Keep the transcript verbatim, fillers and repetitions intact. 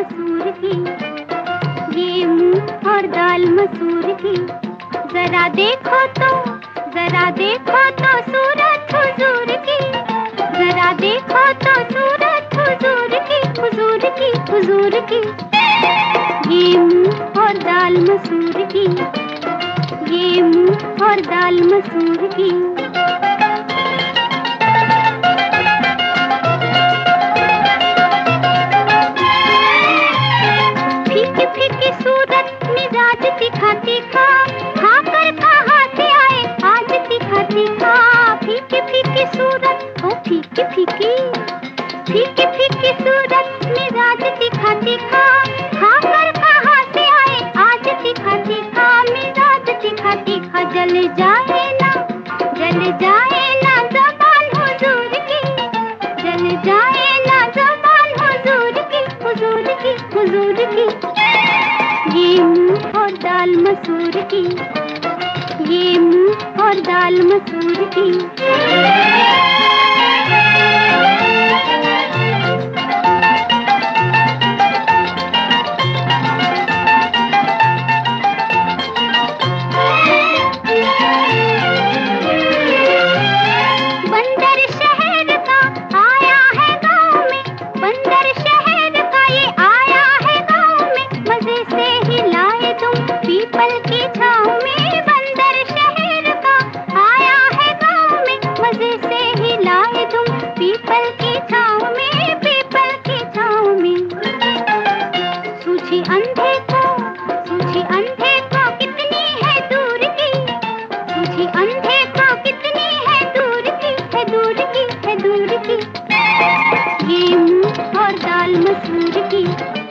मसूर की, ये मूंग और दाल मसूर की। जरा देखो तो, जरा देखो तो सूरत हुजूर की, जरा देखो तो सूरत हुजूर की, हुजूर की, हुजूर की। ये मूंग और दाल मसूर की, ये मूंग और दाल मसूर की। फीकी फीकी सूरत मिजाज तीखा तीखा, खाकर कहाँ से आए आज तीखा तीखा। फीकी फीकी सूरत, ओ फीकी फीकी, फीकी फीकी सूरत मिजाज तीखा तीखा, खाकर कहाँ से आए आज तीखा तीखा, मिजाज तीखा तीखा। जल जाए ना, जल जाए ना ज़बान हुजूर की, जल जाए ना ज़बान हुजूर की, हुजूर की, हुजूर की। ये मूंग और दाल मसूर की, ये मूंग और दाल मसूर की। बंदर शहर का आया है गाँव में, बंदर शहर का ये आया है गाँव में। मजे से हिलाए तुम पीपल की छाँव में, बंदर शहर का आया है गाँव में। मजे से हिलाए तुम पीपल की छाँव में, पीपल की छाँव में। सूझी अंधे को, सूझी अंधे को कितनी है दूर की, सूझी अंधे को कितनी है दूर की, है दूर की, है दूर की। ये मूंग और दाल मसूर की।